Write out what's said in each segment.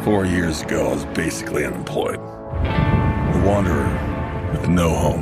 4 years ago, I was basically unemployed. A wanderer with no home.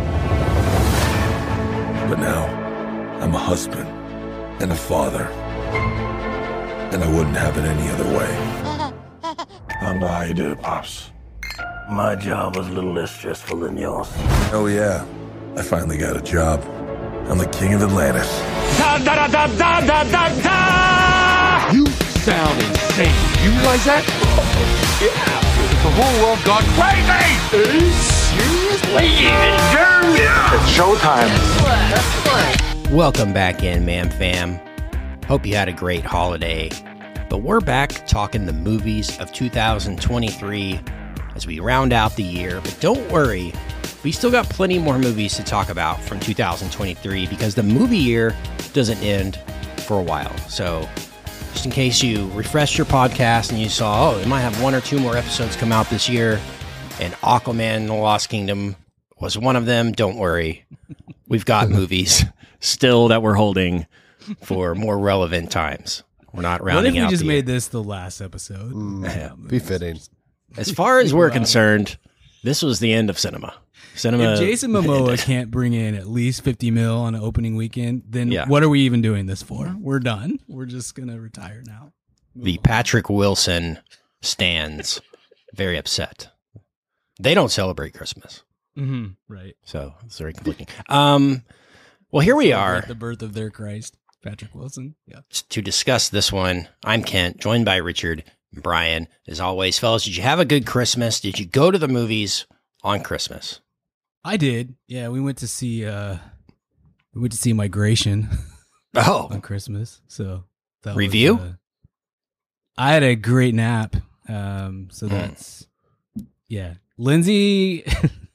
But now, I'm a husband and a father. And I wouldn't have it any other way. I don't know how you did it, Pops. My job was a little less stressful than yours. Oh yeah, I finally got a job. I'm the king of Atlantis. Da da da da da da da! You sound insane. You realize that? Yeah. The whole world gone crazy! Are you serious? Ladies and germs! It's showtime. That's what. Welcome back in, Mam Fam. Hope you had a great holiday. But we're back talking the movies of 2023 as we round out the year. But don't worry, we still got plenty more movies to talk about from 2023 because the movie year doesn't end for a while. So just in case you refreshed your podcast and you saw, it might have one or two more episodes come out this year, and Aquaman and the Lost Kingdom was one of them, don't worry. We've got movies still that we're holding for more relevant times. We're not rounding out. What if we just made this the last episode? Be fitting. As far as we're concerned, this was the end of cinema. If Jason Momoa can't bring in at least 50 mil on an opening weekend, then what are we even doing this for? We're done. We're just going to retire now. The Patrick Wilson stands very upset. They don't celebrate Christmas. Mm-hmm, right. So it's very conflicting. Well, here we are. The birth of their Christ, Patrick Wilson. Yeah. To discuss this one, I'm Kent, joined by Richard and Brian. As always, fellas, did you have a good Christmas? Did you go to the movies on Christmas? I did. Yeah, we went to see Migration. On Christmas. So that review. I had a great nap. So that's Lindsay.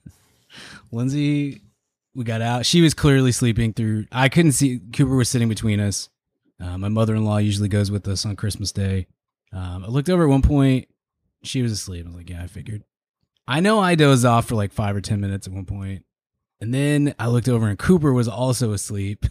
We got out. She was clearly sleeping through. I couldn't see. Cooper was sitting between us. My mother-in-law usually goes with us on Christmas Day. I looked over at one point. She was asleep. I was like, yeah, I figured. I know I dozed off for like 5 or 10 minutes at one point. And then I looked over and Cooper was also asleep.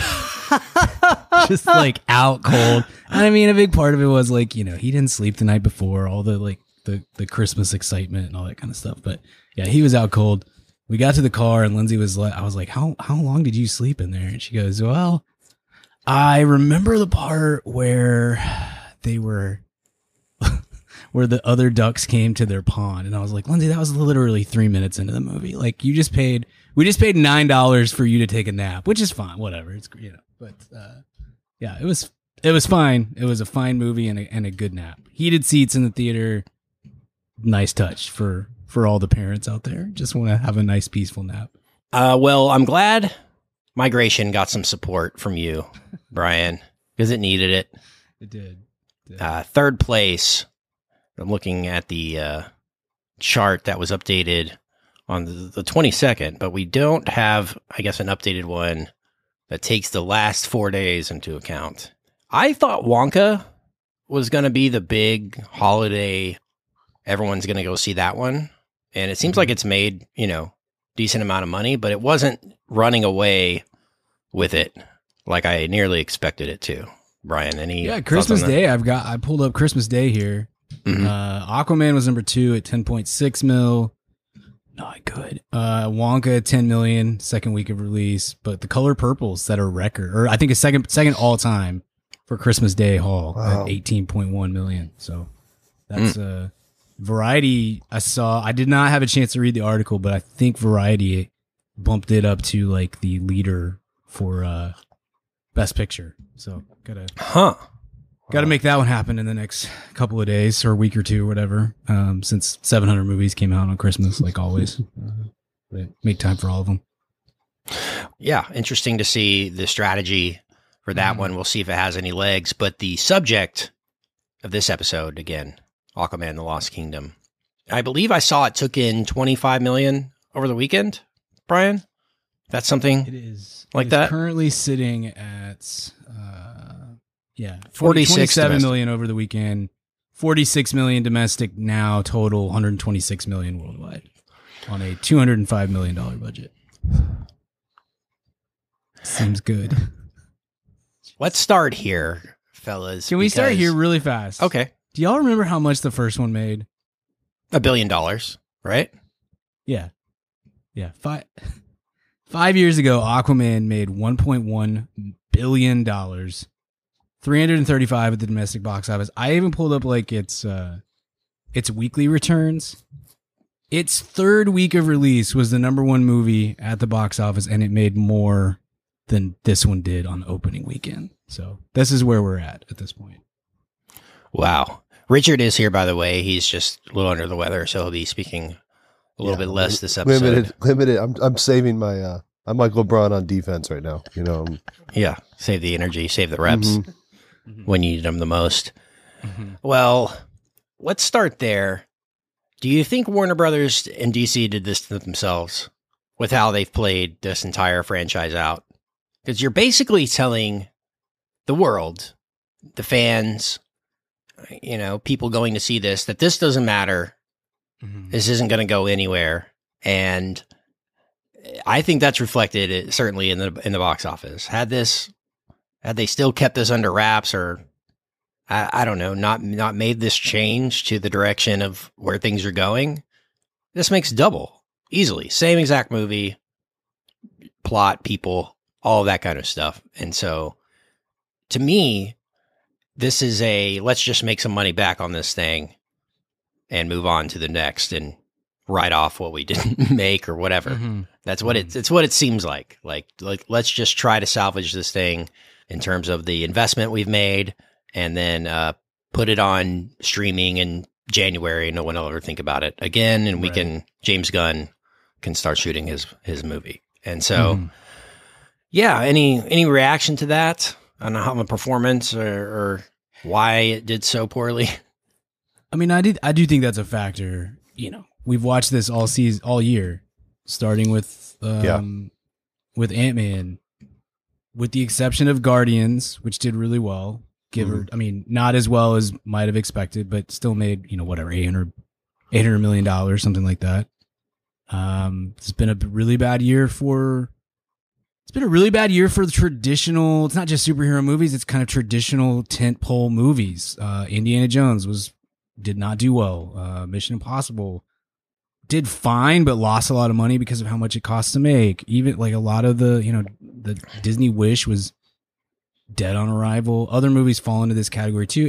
Just like out cold. And I mean, a big part of it was like, he didn't sleep the night before, all the like the Christmas excitement and all that kind of stuff. But yeah, he was out cold. We got to the car and Lindsay was like, I was like, how long did you sleep in there? And she goes, well, I remember the part where they were where the other ducks came to their pond. And I was like, Lindsay, that was literally 3 minutes into the movie. Like we just paid $9 for you to take a nap, which is fine. Whatever. It's, but, yeah, it was fine. It was a fine movie and a good nap. Heated seats in the theater. Nice touch for all the parents out there. Just want to have a nice, peaceful nap. Well, I'm glad Migration got some support from you, Brian, because it needed it. It did. Third place. I'm looking at the chart that was updated on the 22nd, but we don't have, I guess, an updated one that takes the last 4 days into account. I thought Wonka was going to be the big holiday. Everyone's going to go see that one. And it seems like it's made, decent amount of money, but it wasn't running away with it like I nearly expected it to. Brian, any Christmas Day. I pulled up Christmas Day here. Mm-hmm. Aquaman was number 2 at 10.6 mil. Not good. Wonka 10 million, second week of release, but The Color Purple set a record, or I think a second all time for Christmas Day haul at 18.1 million. So that's Variety. I did not have a chance to read the article, but I think Variety bumped it up to like the leader for Best Picture. So gotta make that one happen in the next couple of days or a week or two or whatever. Since 700 movies came out on Christmas, like always, make time for all of them. Yeah, interesting to see the strategy for that one. We'll see if it has any legs. But the subject of this episode, again, Aquaman: The Lost Kingdom. I believe I saw it took in 25 million over the weekend. Brian, that's something. It is like that. Currently sitting at 47 million over the weekend. 46 million domestic now. Total 126 million worldwide on a $205 million budget. Seems good. Let's start here, fellas. Can we start here really fast? Okay. Do y'all remember how much the first one made? $1 billion, right? Yeah. Yeah. 5 years ago, Aquaman made $1.1 billion. 335 at the domestic box office. I even pulled up like its weekly returns. Its third week of release was the number one movie at the box office, and it made more than this one did on opening weekend. So this is where we're at this point. Wow. Richard is here, by the way. He's just a little under the weather, so he'll be speaking a little bit less this episode. Limited. I'm saving my. I'm like LeBron on defense right now. Yeah, save the energy, save the reps when you need them the most. Well, let's start there. Do you think Warner Brothers and DC did this to themselves with how they've played this entire franchise out? Because you're basically telling the world, the fans, people going to see this, that this doesn't matter. This isn't going to go anywhere. And I think that's reflected certainly in the box office. Had they still kept this under wraps, or I don't know, not made this change to the direction of where things are going, this makes double easily. Same exact movie, plot, people, all of that kind of stuff. And so to me, this is let's just make some money back on this thing and move on to the next and write off what we didn't make or whatever. That's what it's what it seems like. Like let's just try to salvage this thing in terms of the investment we've made, and then put it on streaming in January. No one will ever think about it again, and James Gunn can start shooting his movie. And so, yeah, any reaction to that? I don't know how the performance or why it did so poorly. I mean, I do think that's a factor. We've watched this all year, starting with Ant-Man, with the exception of Guardians, which did really well. Not as well as might have expected, but still made, $800 million, something like that. It's been a really bad year for the traditional, it's not just superhero movies, it's kind of traditional tentpole movies. Indiana Jones did not do well. Mission Impossible did fine, but lost a lot of money because of how much it costs to make. Even like a lot of the Disney Wish was dead on arrival. Other movies fall into this category too.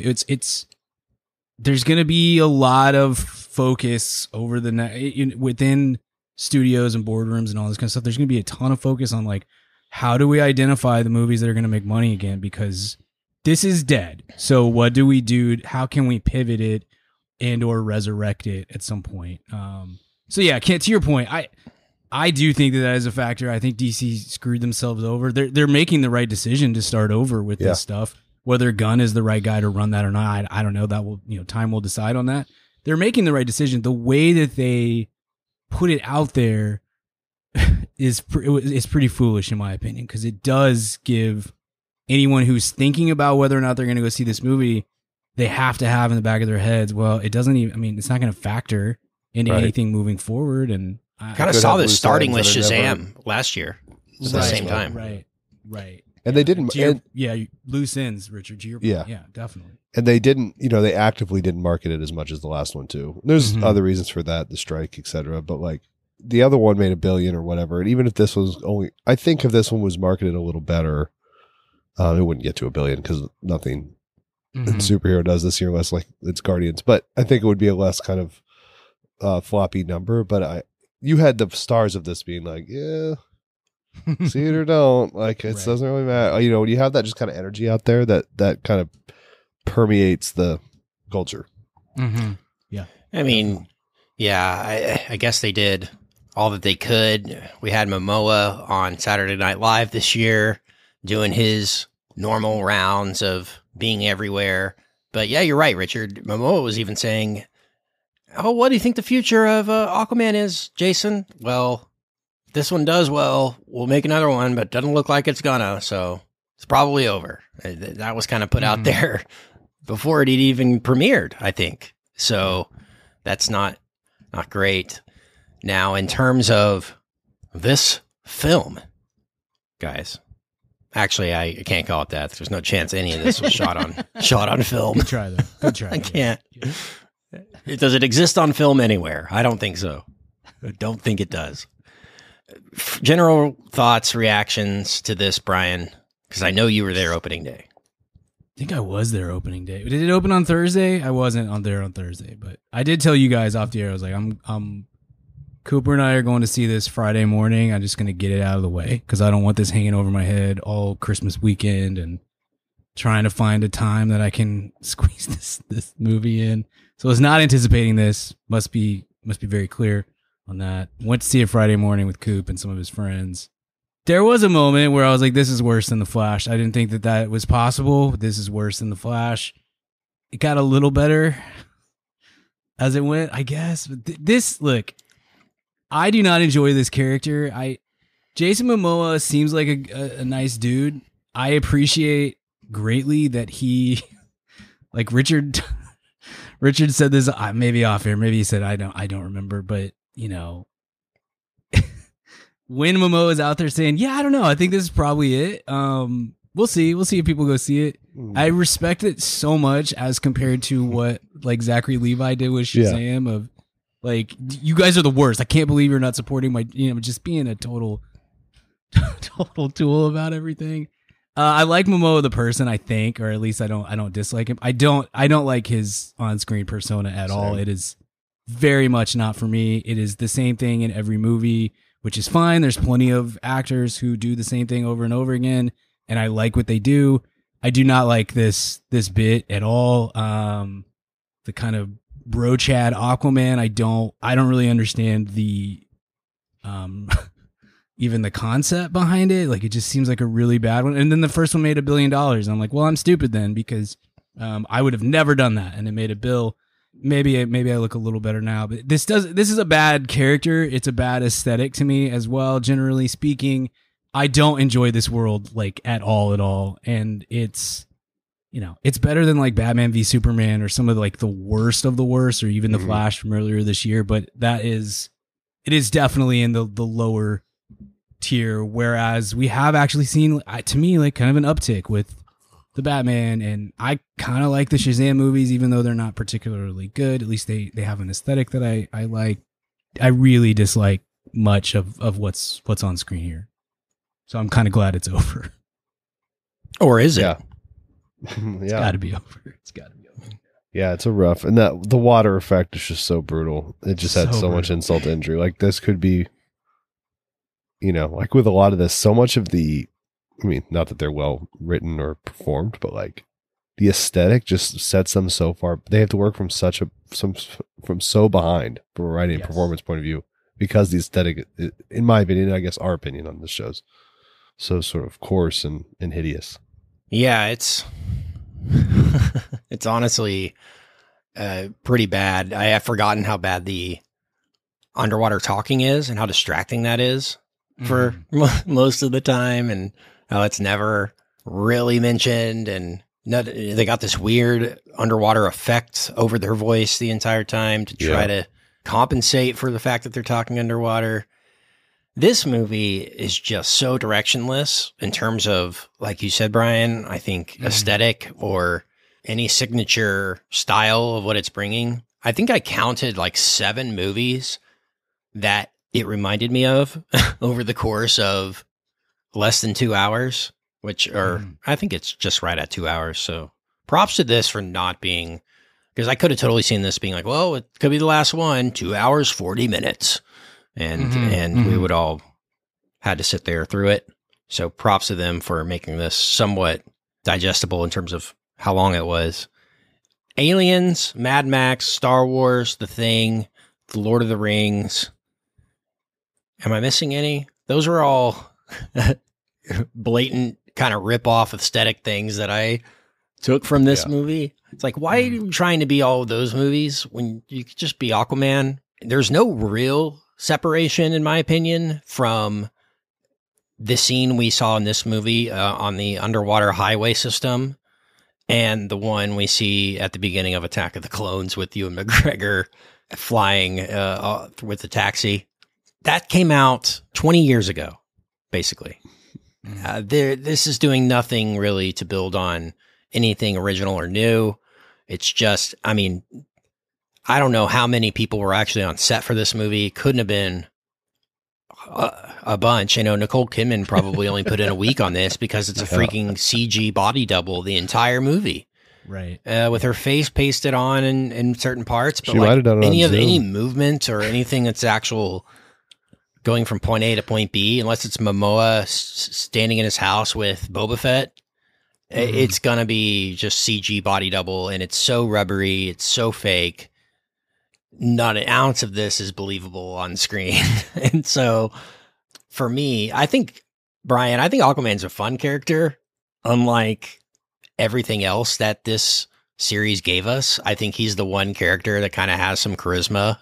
There's going to be a lot of focus over within studios and boardrooms and all this kind of stuff. There's going to be a ton of focus on like, how do we identify the movies that are going to make money again? Because this is dead. So what do we do? How can we pivot it and or resurrect it at some point? So yeah, to your point, I do think that is a factor. I think DC screwed themselves over. They're making the right decision to start over with this stuff. Whether Gunn is the right guy to run that or not, I don't know. That will, time will decide on that. They're making the right decision. The way that they put it out there is pretty foolish in my opinion, because it does give anyone who's thinking about whether or not they're going to go see this movie, they have to have in the back of their heads, well, it doesn't even, it's not going to factor into anything moving forward. And I kind of saw this starting with Shazam last year at the same time. Right. And they didn't. Loose ends, Richard. To your point. Yeah, definitely. And they didn't, they actively didn't market it as much as the last one too. There's other reasons for that, the strike, etc. But like the other one made $1 billion or whatever. And even if this was I think if this one was marketed a little better, it wouldn't get to $1 billion because nothing superhero does this year unless like it's Guardians. But I think it would be a less kind of floppy number. But you had the stars of this being like, yeah. See it or don't, like it doesn't really matter. When you have that just kind of energy out there, that kind of permeates the culture. Yeah, I mean, I guess they did all that they could. We had Momoa on Saturday Night Live this year doing his normal rounds of being everywhere. But yeah, you're right, Richard. Momoa was even saying, "Oh, what do you think the future of Aquaman is, Jason?" Well, this one does well, we'll make another one, but doesn't look like it's gonna, so it's probably over. That was kind of put out there before it even premiered, I think. So that's not great. Now, in terms of this film, guys, Actually, I can't call it that. There's no chance any of this was shot on film. Good try, though. Good try. I can't. Does it exist on film anywhere? I don't think so. I don't think it does. General thoughts, reactions to this, Brian, because I know you were there opening day. I think I was there opening day. Did it open on Thursday? I wasn't there on Thursday, but I did tell you guys off the air. I was like, I'm Cooper and I are going to see this Friday morning. I'm just going to get it out of the way because I don't want this hanging over my head all Christmas weekend and trying to find a time that I can squeeze this movie in. So I was not anticipating this. Must be very clear on that. Went to see it Friday morning with Coop and some of his friends. There was a moment where I was like, this is worse than The Flash. I didn't think that was possible. This is worse than The Flash. It got a little better as it went, I guess. But look, I do not enjoy this character. Jason Momoa seems like a nice dude. I appreciate greatly that he, like Richard said this maybe off air. Maybe he said I don't remember, but you know, when Momoa is out there saying, "Yeah, I don't know. I think this is probably it." We'll see. We'll see if people go see it. I respect it so much as compared to what like Zachary Levi did with Shazam of. Like, you guys are the worst. I can't believe you're not supporting my, just being a total tool about everything. I like Momoa the person, I think, or at least I don't dislike him. I don't like his on-screen persona at all. It is very much not for me. It is the same thing in every movie, which is fine. There's plenty of actors who do the same thing over and over again, and I like what they do. I do not like this bit at all. The kind of Bro Chad Aquaman, I don't really understand the even the concept behind it. Like, it just seems like a really bad one. And then the first one made $1 billion. I'm like, well, I'm stupid then because I would have never done that, and it made $1 billion. Maybe I look a little better now, but this is a bad character. It's a bad aesthetic to me as well. Generally speaking, I don't enjoy this world like at all, and it's. It's better than like Batman v Superman or some of like the worst of the worst, or even The Flash from earlier this year. But it is definitely in the lower tier. Whereas we have actually seen, to me, like kind of an uptick with the Batman, and I kind of like the Shazam movies, even though they're not particularly good. At least they have an aesthetic that I like. I really dislike much of what's on screen here, so I'm kind of glad it's over. Or is it? Yeah. It's got to be over. Yeah, it's a rough, and the water effect is just so brutal. It just had so much insult to injury. Like, this could be, like with a lot of this, so much of not that they're well written or performed, but like the aesthetic just sets them so far. They have to work from from so behind from a writing and performance point of view, because the aesthetic, in my opinion, I guess our opinion on this show's so sort of coarse and hideous. Yeah, it's honestly pretty bad. I have forgotten how bad the underwater talking is and how distracting that is for most of the time, and how it's never really mentioned, and they got this weird underwater effect over their voice the entire time to try to compensate for the fact that they're talking underwater. This movie is just so directionless in terms of, like you said, Brian, I think aesthetic or any signature style of what it's bringing. I think I counted like 7 movies that it reminded me of over the course of less than 2 hours, which are, I think it's just right at 2 hours. So props to this for not being, because I could have totally seen this being like, well, it could be the last one, 2 hours, 40 minutes. And we would all had to sit there through it. So props to them for making this somewhat digestible in terms of how long it was. Aliens, Mad Max, Star Wars, The Thing, The Lord of the Rings. Am I missing any? Those are all blatant kind of rip-off aesthetic things that I took from this movie. It's like, why are you trying to be all of those movies when you could just be Aquaman? There's no real separation, in my opinion, from the scene we saw in this movie on the underwater highway system and the one we see at the beginning of Attack of the Clones with Ewan McGregor flying with the taxi. That came out 20 years ago, basically. This is doing nothing really to build on anything original or new. It's just, I mean, I don't know how many people were actually on set for this movie. Couldn't have been a bunch. Nicole Kidman probably only put in a week on this because it's a freaking CG body double the entire movie. Right. With her face pasted on in certain parts, but She might have done it on Zoom. any movement or anything that's actual going from point A to point B, unless it's Momoa standing in his house with Boba Fett, it's gonna be just CG body double, and it's so rubbery, it's so fake. Not an ounce of this is believable on screen. And so for me, I think Aquaman's a fun character, unlike everything else that this series gave us. I think he's the one character that kind of has some charisma.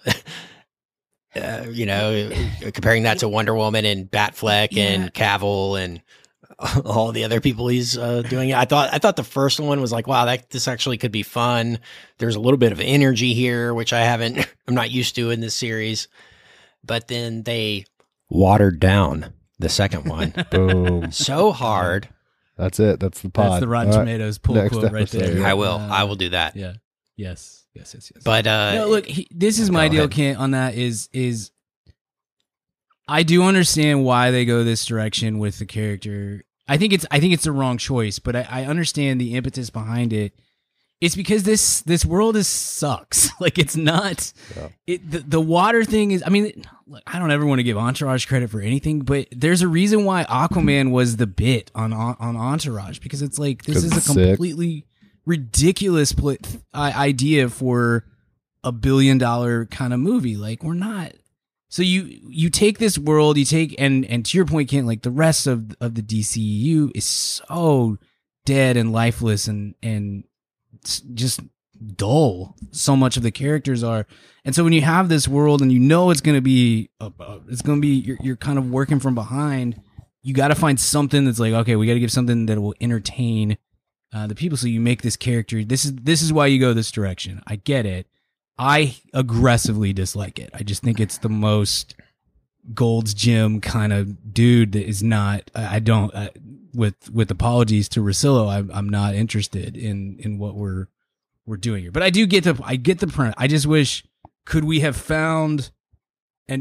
Comparing that to Wonder Woman and Batfleck and Cavill and all the other people he's doing. I thought the first one was like, wow, this actually could be fun. There's a little bit of energy here, which I'm not used to in this series. But then they watered down the second one. Boom. So hard. That's it. That's the pod. That's the Rotten Tomatoes pull Next quote right episode. there. I will do that. Yeah. Yes. But no, look, this is my deal, Kent, on that is I do understand why they go this direction with the character. I think it's the wrong choice, but I understand the impetus behind it. It's because this world sucks. Like, it's not the water thing is. I mean, look, I don't ever want to give Entourage credit for anything, but there's a reason why Aquaman was the bit on Entourage, because it's like this is a completely ridiculous idea for $1 billion kind of movie. Like, we're not. So you take this world, and to your point, Kent, like the rest of the DCEU is so dead and lifeless and just dull. So much of the characters are, and so when you have this world and it's going to be you're kind of working from behind. You got to find something that's like, okay, we got to give something that will entertain the people. So you make this character. This is why you go this direction. I get it. I aggressively dislike it. I just think it's the most Gold's Gym kind of dude that is not. I don't. With apologies to Rosillo, I'm not interested in what we're doing here. But I do get the premise. I just wish could we have found a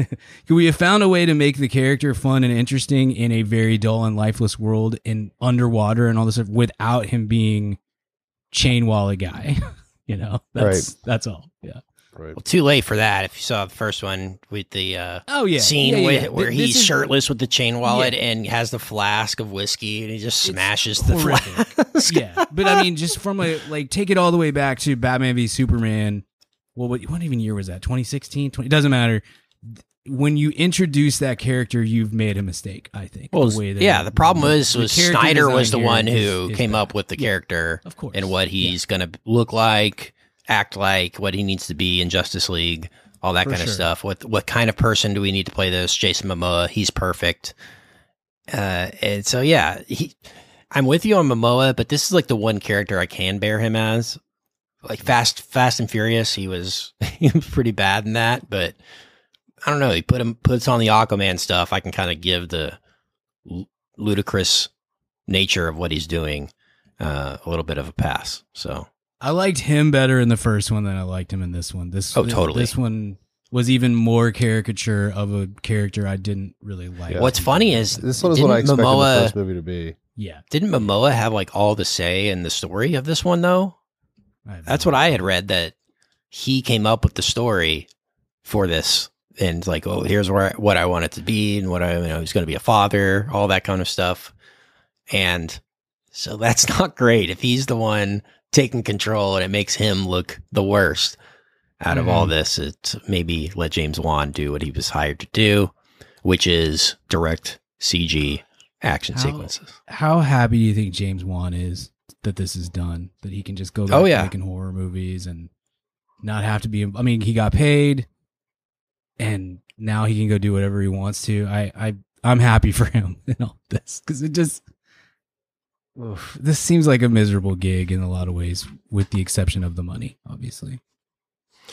way to make the character fun and interesting in a very dull and lifeless world and underwater and all this stuff without him being chain wallet guy. That's all. Yeah. Right. Well, too late for that. If you saw the first one with the scene where he's shirtless with the chain wallet and has the flask of whiskey and he just smashes the flask. Yeah, but I mean, just from take it all the way back to Batman v Superman. Well, what even year was that? 2016? It doesn't matter. When you introduce that character, you've made a mistake, I think. Well, the problem was Snyder was the one who came up with the character, of course, and what he's going to look like, act like, what he needs to be in Justice League, all that kind of stuff. What kind of person do we need to play this? Jason Momoa, he's perfect. And so, I'm with you on Momoa, but this is like the one character I can bear him as. Like Fast and Furious, he was pretty bad in that, but I don't know. He puts on the Aquaman stuff. I can kind of give the ludicrous nature of what he's doing a little bit of a pass. So I liked him better in the first one than I liked him in this one. Totally. This one was even more caricature of a character I didn't really like. Yeah. What's funny is this one is what I expected the first movie to be. Yeah. Didn't Momoa have like all the say in the story of this one though? That's what I had read, that he came up with the story for this. And like, oh, here's what I want it to be, and he's going to be a father, all that kind of stuff. And so that's not great if he's the one taking control and it makes him look the worst out of all this. It's maybe let James Wan do what he was hired to do, which is direct CG action sequences. How happy do you think James Wan is that this is done? That he can just go back to making horror movies and not have to be. I mean, he got paid. And now he can go do whatever he wants to. I'm happy for him in all this, because it just this seems like a miserable gig in a lot of ways, with the exception of the money, obviously.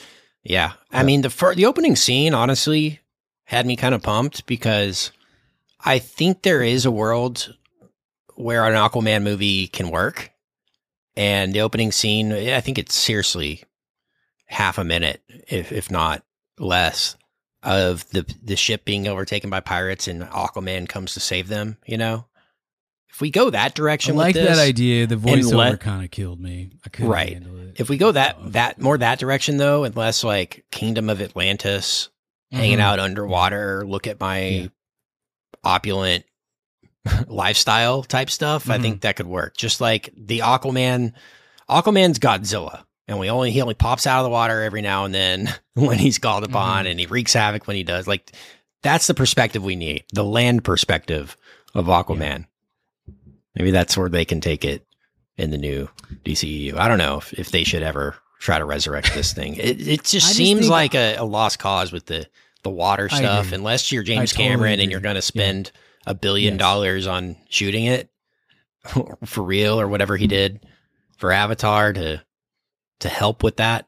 Yeah, I mean the opening scene honestly had me kind of pumped, because I think there is a world where an Aquaman movie can work. And the opening scene, I think it's seriously half a minute, if not less, of the ship being overtaken by pirates and Aquaman comes to save them, you know? If we go that direction I like with this, that idea. The voiceover kind of killed me. I couldn't handle it. If we go that more that direction though, and less like Kingdom of Atlantis, hanging out underwater, look at my opulent lifestyle type stuff, I think that could work. Just like the Aquaman's Godzilla. And he only pops out of the water every now and then when he's called upon, and he wreaks havoc when he does. Like, that's the perspective we need, the land perspective of Aquaman. Yeah. Maybe that's where they can take it in the new DCEU. I don't know if they should ever try to resurrect this thing. It just seems like a lost cause with the water stuff, unless you're James Cameron and you're going to spend $1 billion on shooting it for real, or whatever he did for Avatar to help with that.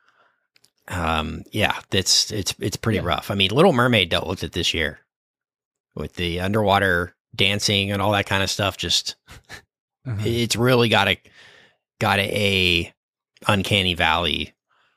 It's pretty rough. I mean, Little Mermaid dealt with it this year with the underwater dancing and all that kind of stuff. Just it's really got a uncanny valley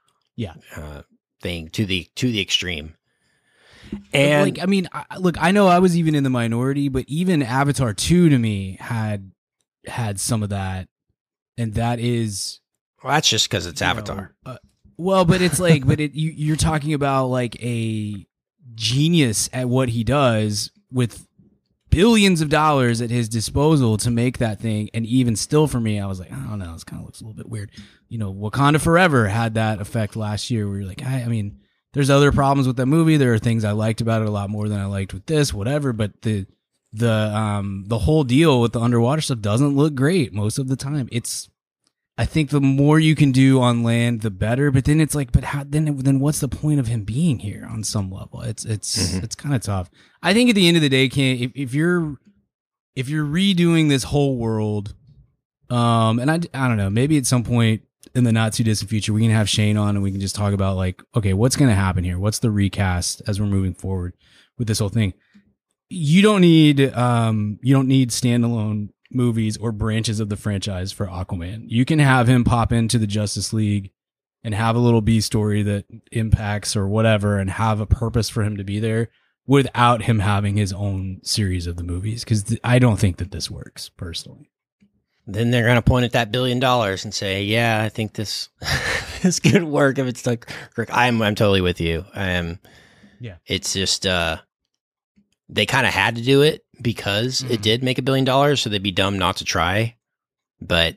thing to the extreme. And like, I mean, I know I was even in the minority, but even Avatar 2 to me had some of that, and that is. Well, that's just because it's Avatar. But it's like, you're talking about like a genius at what he does with billions of dollars at his disposal to make that thing. And even still for me, I was like, I don't know, this kind of looks a little bit weird. You know, Wakanda Forever had that effect last year where you're like, I mean, there's other problems with that movie. There are things I liked about it a lot more than I liked with this, whatever. But the whole deal with the underwater stuff doesn't look great most of the time. I think the more you can do on land, the better. But then it's like, then what's the point of him being here on some level? It's kind of tough. I think at the end of the day, if you're redoing this whole world, and I don't know, maybe at some point in the not too distant future, we can have Shane on and we can just talk about like, okay, what's going to happen here? What's the recast as we're moving forward with this whole thing? You don't need standalone movies or branches of the franchise for Aquaman. You can have him pop into the Justice League and have a little B story that impacts or whatever, and have a purpose for him to be there without him having his own series of the movies. Because I don't think that this works personally. Then they're going to point at that $1 billion and say, yeah, I think this could work if it's like, I'm totally with you. It's just, they kind of had to do it because it did make $1 billion, so they'd be dumb not to try. But,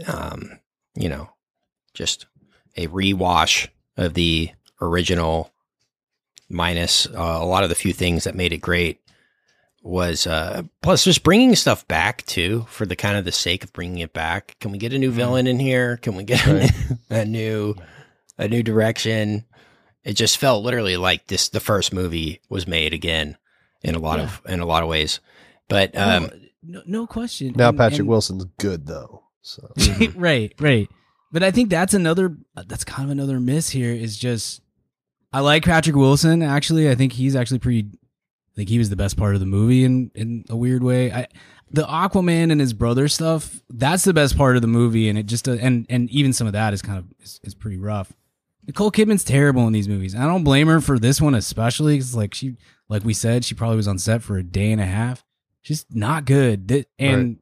just a rewash of the original minus a lot of the few things that made it great was, plus just bringing stuff back too, for the kind of the sake of bringing it back. Can we get a new villain in here? Can we get a new direction? It just felt literally like the first movie was made again in a lot of ways. But no question. Now Patrick Wilson's good though. So right. But I think that's kind of another miss here, is just, I like Patrick Wilson actually. I think he's actually I think he was the best part of the movie in a weird way. The Aquaman and his brother stuff, that's the best part of the movie, and it just and even some of that is kind of is pretty rough. Nicole Kidman's terrible in these movies. I don't blame her for this one especially, because like we said, she probably was on set for a day and a half. She's not good. And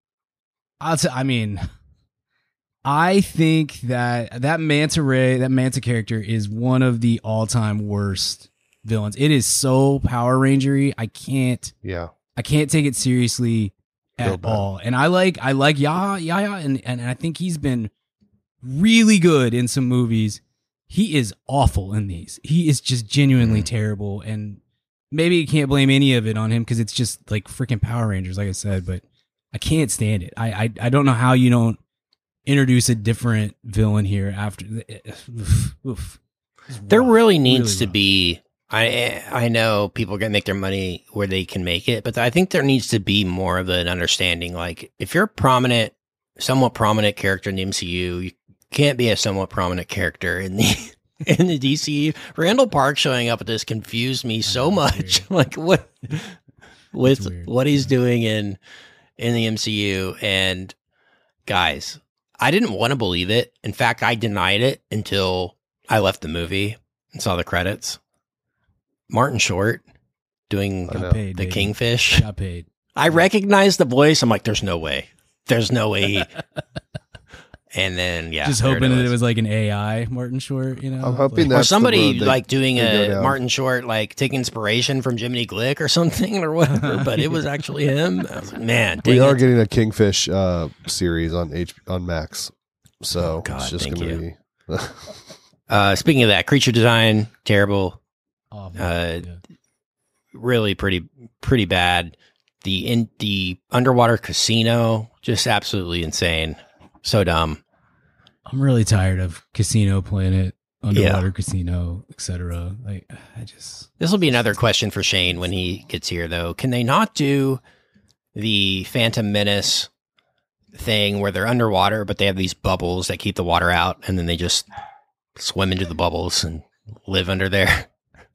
I think that Manta character is one of the all-time worst villains. It is so Power Rangery. I can't take it seriously at all. And I like Yahya, and I think he's been really good in some movies. He is awful in these. He is just genuinely terrible, and maybe you can't blame any of it on him because it's just like freaking Power Rangers, like I said, but I can't stand it. I don't know how you don't introduce a different villain here after. There really needs to be. I know people are going to make their money where they can make it, but I think there needs to be more of an understanding. Like, if you're a somewhat prominent character in the MCU, you can't be a somewhat prominent character in the DCU. Randall Park showing up at this confused me so much. Like, what with weird. what he's doing in the MCU. And guys, I didn't want to believe it. In fact, I denied it until I left the movie and saw the credits. Martin Short doing Got paid, the baby. Kingfish. Got paid. I recognized the voice. I'm like, there's no way. There's no way. And then, yeah. Just there hoping that it was. was like an AI Martin Short, you know? I'm hoping Like, that- Or That's the somebody road they- like doing they go a down. Martin Short, like taking inspiration from Jiminy Glick or something or whatever, but it was actually him. I was like, man, We dang are it. getting a Kingfish series on Max, so God, it's just thank going to you. be. Speaking of that, creature design, terrible. awful. Uh, Yeah. Really pretty bad. The underwater casino, just absolutely insane. So dumb. I'm really tired of Casino Planet, Underwater Casino, etc. Like, I just This will be another question for Shane when he gets here, though. Can they not do the Phantom Menace thing where they're underwater, but they have these bubbles that keep the water out, and then they just swim into the bubbles and live under there?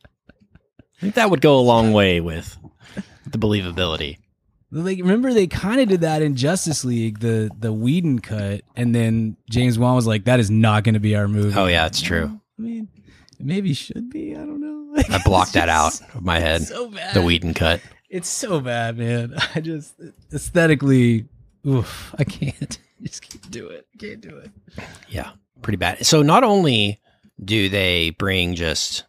I think that would go a long way with the believability. like remember they kind of did that in Justice League, the Whedon cut, and then James Wan was like, "That is not going to be our movie." Oh, yeah, it's true. I mean, it maybe should be. I don't know. Like, I blocked it's that out just of my head. So bad. The Whedon cut. It's so bad, man. I just aesthetically, oof, I can't. I just can't do it. Can't do it. Yeah, pretty bad. So not only do they bring just,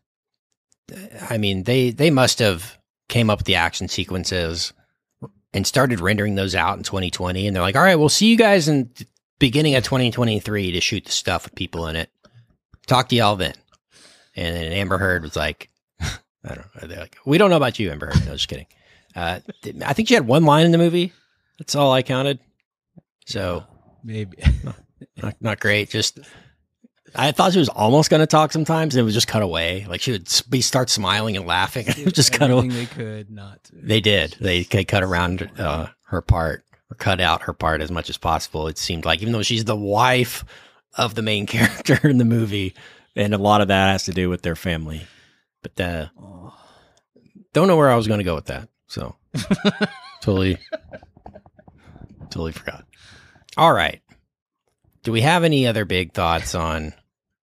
I mean, they must have came up with the action sequences and started rendering those out in 2020. And they're like, all right, we'll see you guys in the beginning of 2023 to shoot the stuff with people in it. Talk to y'all then. And then Amber Heard was like, I don't know. They're like, we don't know about you, Amber Heard. No, just kidding. I think she had one line in the movie. That's all I counted. So Maybe. not great. Just, I thought she was almost going to talk sometimes, and it would just cut away. Like she would start smiling and laughing, and it would just cut away. Everything they could not to. They did. They cut around her part, or cut out her part as much as possible. It seemed like, even though she's the wife of the main character in the movie, and a lot of that has to do with their family. But don't know where I was going to go with that. So totally forgot. All right. Do we have any other big thoughts on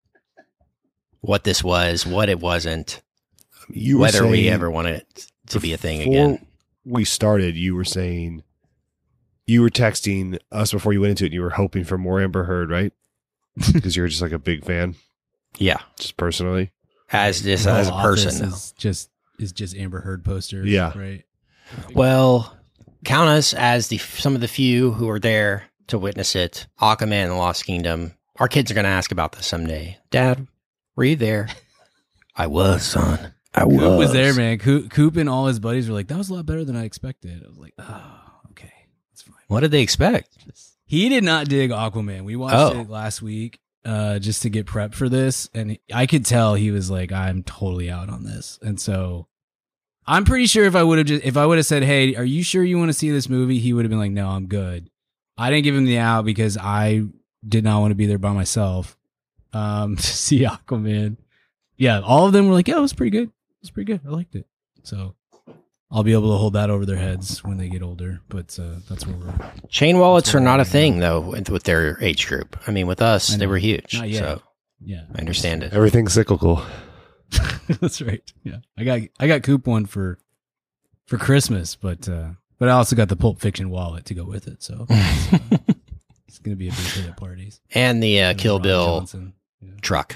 what this was, what it wasn't, You were whether we saying- ever want it to be a thing Before again? we started, you were saying you were texting us before you went into it. And you were hoping for more Amber Heard, right? Because you're just like a big fan, Yeah. just personally. As The a whole office person. though. is just Amber Heard posters. Yeah. Right. Well, count us as some of the few who were there to witness it. Aquaman and the Lost Kingdom. Our kids are going to ask about this someday. Dad, were you there? I was, son. I was. Coop was there, man. Coop and all his buddies were like, "That was a lot better than I expected." I was like, "Oh, okay, that's fine." What did they expect? He did not dig Aquaman. We watched it last week just to get prepped for this, and I could tell he was like, "I'm totally out on this." And so I'm pretty sure if I would have said, "Hey, are you sure you want to see this movie?" He would have been like, "No, I'm good." I didn't give him the out because I did not want to be there by myself to see Aquaman. Yeah, all of them were like, "Yeah, it was pretty good. It was pretty good. I liked it." So I'll be able to hold that over their heads when they get older. But that's where we're at. Chain wallets are not a thing, though, with their age group. I mean, with us, I they know. were huge. Not yet. So Yeah, I understand it. Everything's cyclical. That's right. Yeah, I got Coop one for Christmas, but I also got the Pulp Fiction wallet to go with it. So it's gonna be a big hit at parties. And the And Kill Ron Bill Johnson. Yeah. truck.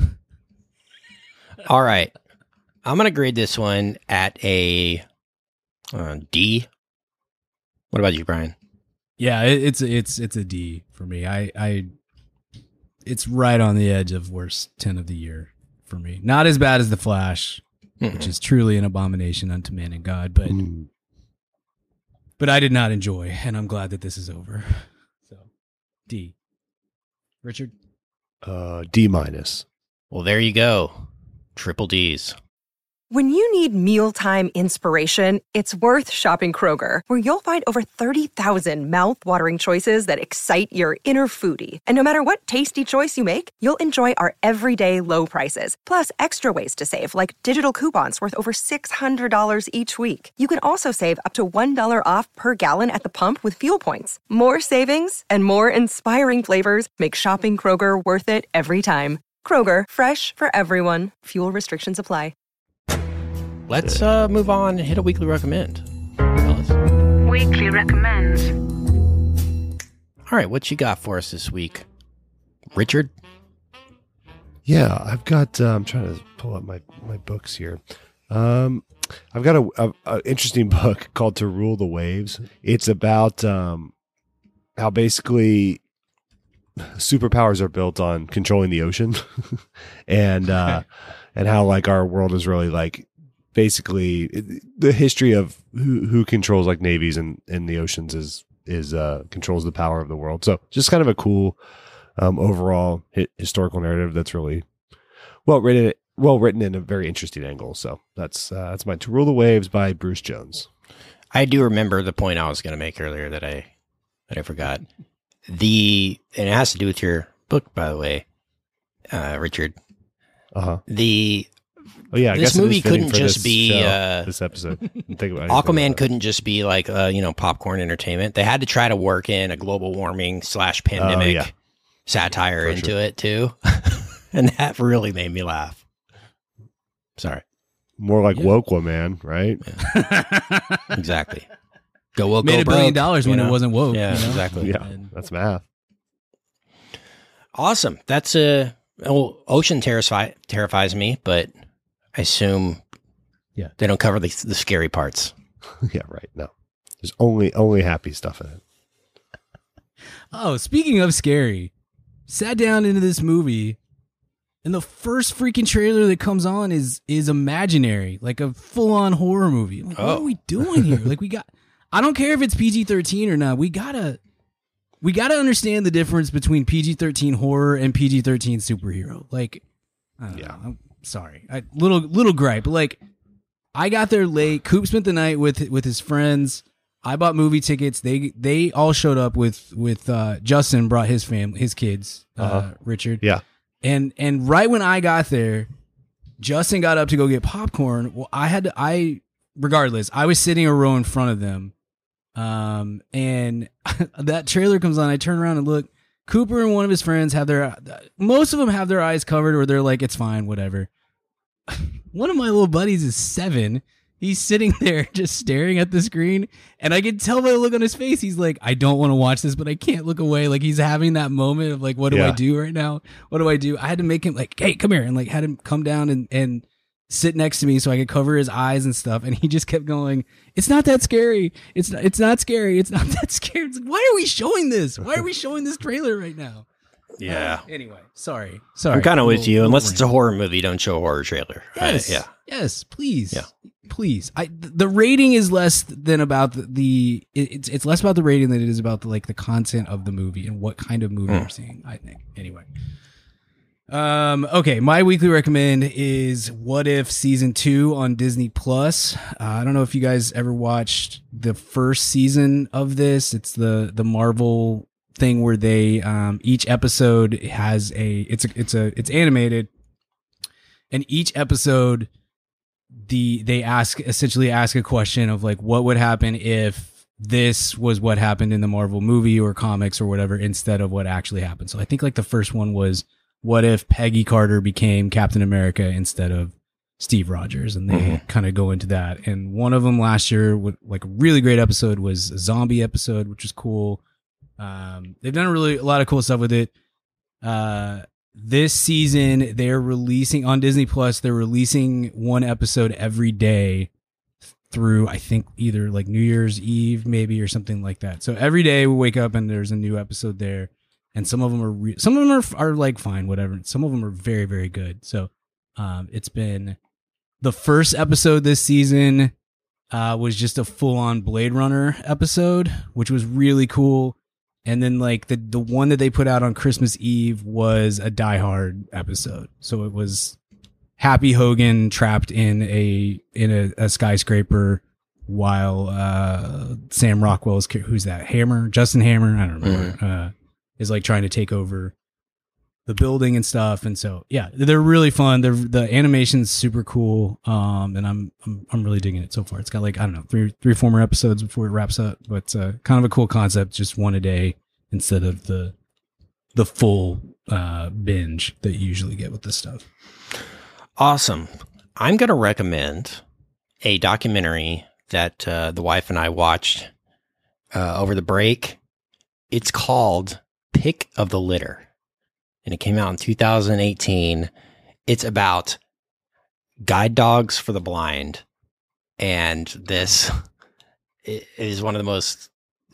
All right. I'm going to grade this one at a D. What about you, Brian? Yeah, it's a D for me. It's right on the edge of worst 10 of the year for me. Not as bad as The Flash, which is truly an abomination unto man and God, but I did not enjoy, and I'm glad that this is over. So, D. Richard? D minus. Well, there you go. Triple D's. When you need mealtime inspiration, it's worth shopping Kroger, where you'll find over 30,000 mouth-watering choices that excite your inner foodie. And no matter what tasty choice you make, you'll enjoy our everyday low prices, plus extra ways to save, like digital coupons worth over $600 each week. You can also save up to $1 off per gallon at the pump with fuel points. More savings and more inspiring flavors make shopping Kroger worth it every time. Kroger, fresh for everyone. Fuel restrictions apply. Let's move on and hit a weekly recommend. Fellas. Weekly recommend. All right, what you got for us this week, Richard? Yeah, I've got. I'm trying to pull up my books here. I've got a interesting book called "To Rule the Waves." It's about how basically superpowers are built on controlling the ocean, and how like our world is really like basically the history of who controls like navies in the oceans is controls the power of the world. So just kind of a cool overall historical narrative that's really well written in a very interesting angle. So that's my To Rule the Waves by Bruce Jones. I do remember the point I was going to make earlier that I forgot. And it has to do with your book, by the way, Richard. This movie couldn't just be this episode. Think about Aquaman couldn't just be like popcorn entertainment. They had to try to work in a global warming / pandemic satire into it too, and that really made me laugh. Sorry, more like Woke Man, right? Yeah. Exactly. Go woke. Made go $1 billion broke, when it wasn't woke. Yeah, exactly. Yeah, that's math. Awesome. That's ocean terrifies me, but I assume they don't cover the scary parts. Yeah, right. No, there's only happy stuff in it. Oh, speaking of scary, sat down into this movie, and the first freaking trailer that comes on is Imaginary, like a full-on horror movie. Like, what are we doing here? Like, I don't care if it's PG-13 or not. We gotta understand the difference between PG-13 horror and PG-13 superhero. Like, I don't know. I'm sorry, little gripe. But like, I got there late. Coop spent the night with his friends. I bought movie tickets. They all showed up with Justin brought his family, his kids, Richard. Yeah. And right when I got there, Justin got up to go get popcorn. Well, regardless, I was sitting a row in front of them. And that trailer comes on. I turn around and look. Cooper and one of his friends most of them have their eyes covered, or they're like, it's fine, whatever. One of my little buddies is 7. He's sitting there just staring at the screen, and I can tell by the look on his face. He's like, I don't want to watch this, but I can't look away. Like, he's having that moment of like, what do I do right now? What do I do? I had to make him like, hey, come here, and like had him come down and sit next to me so I could cover his eyes and stuff. And he just kept going, it's not that scary. It's not scary. It's not that scary. It's like, why are we showing this? Why are we showing this trailer right now? Yeah. Anyway, sorry. I'm kind of with you. Unless it's a horror movie, don't show a horror trailer. Yes. Yes, please. Yeah. Please. The rating is less than about it's less about the rating than it is about the content of the movie and what kind of movie we're seeing, I think. Anyway. Okay, my weekly recommend is What If Season 2 on Disney Plus. I don't know if you guys ever watched the first season of this. It's the Marvel thing where they each episode has it's animated, and each episode they essentially ask a question of like, what would happen if this was what happened in the Marvel movie or comics or whatever instead of what actually happened. So I think like the first one was, what if Peggy Carter became Captain America instead of Steve Rogers? And they kind of go into that. And one of them last year, with like a really great episode, was a zombie episode, which is cool. They've done a lot of cool stuff with it. This season, they're releasing on Disney Plus. They're releasing one episode every day through, I think, either like New Year's Eve, maybe, or something like that. So every day we wake up and there's a new episode there. And some of them are like fine, whatever. Some of them are very, very good. So, it's been the first episode this season, was just a full on Blade Runner episode, which was really cool. And then like the one that they put out on Christmas Eve was a Die Hard episode. So it was Happy Hogan trapped in a skyscraper while Sam Rockwell's, who's that, Justin Hammer, I don't remember, is like trying to take over the building and stuff. And so yeah, they're really fun. The animation's super cool, and I'm really digging it so far. It's got like, I don't know, three or four more episodes before it wraps up, but kind of a cool concept, just one a day instead of the full binge that you usually get with this stuff. Awesome. I'm going to recommend a documentary that the wife and I watched over the break. It's called Pick of the Litter, and it came out in 2018. It's about guide dogs for the blind, and this is one of the most,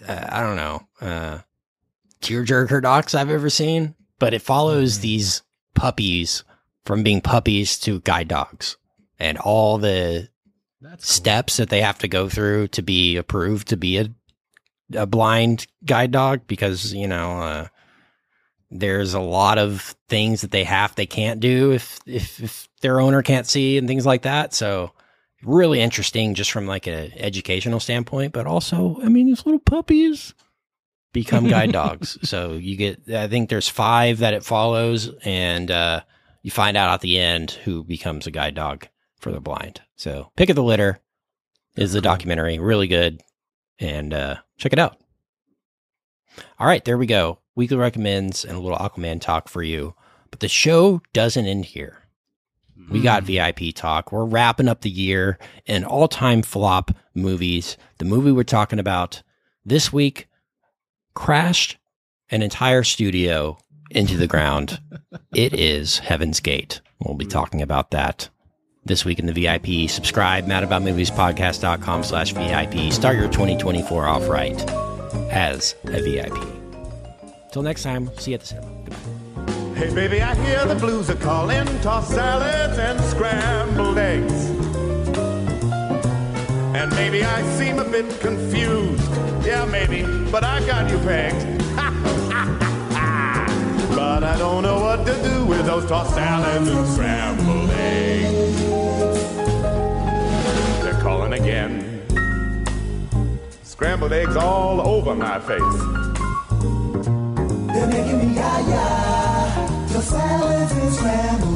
tearjerker docs I've ever seen, but it follows these puppies from being puppies to guide dogs and all the steps that they have to go through to be approved to be a blind guide dog, because, there's a lot of things that they can't do if their owner can't see and things like that. So really interesting just from like an educational standpoint, but also, these little puppies become guide dogs. So you get, I think there's 5 that it follows, and you find out at the end who becomes a guide dog for the blind. So Pick of the Litter is the documentary. Really good. And check it out. All right, there we go. Weekly recommends and a little Aquaman talk for you. But the show doesn't end here. We got VIP talk. We're wrapping up the year in all-time flop movies. The movie we're talking about this week crashed an entire studio into the ground. It is Heaven's Gate. We'll be talking about that this week in the VIP. Subscribe, madaboutmoviespodcast.com/VIP. Start your 2024 off right as a VIP. Till next time, see you at the cinema. Goodbye. Hey baby, I hear the blues are calling, tossed salads and scrambled eggs. And maybe I seem a bit confused. Yeah, maybe, but I got you pegged. But I don't know what to do with those tossed salads and scrambled eggs. They're calling again. Scrambled eggs all over my face. They're making me yah-yah. The salads and scrambled